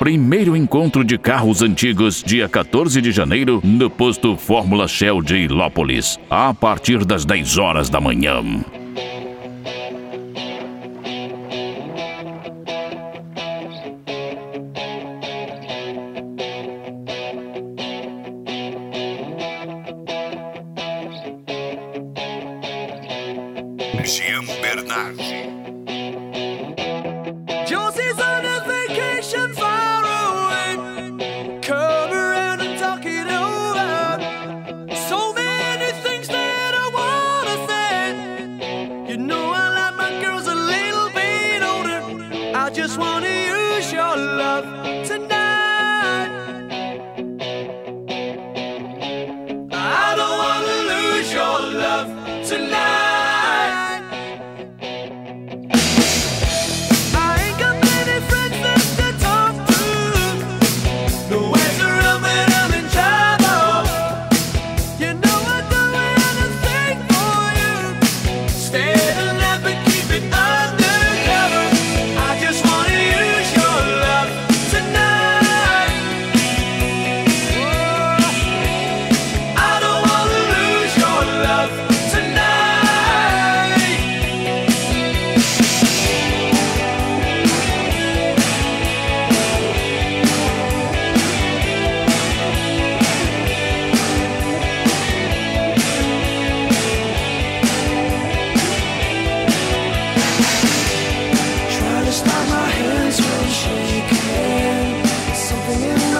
primeiro encontro de carros antigos, dia 14 de janeiro, no posto Fórmula Shell de Ilópolis, a partir das 10 horas da manhã. Jean Bernard. Josie's on a vacation far away. Come around and talk it over. So many things that I wanna say. You know I like my girls a little bit older. I just wanna use your love tonight. I don't wanna lose your love tonight. Stop my hands from shaking. Something in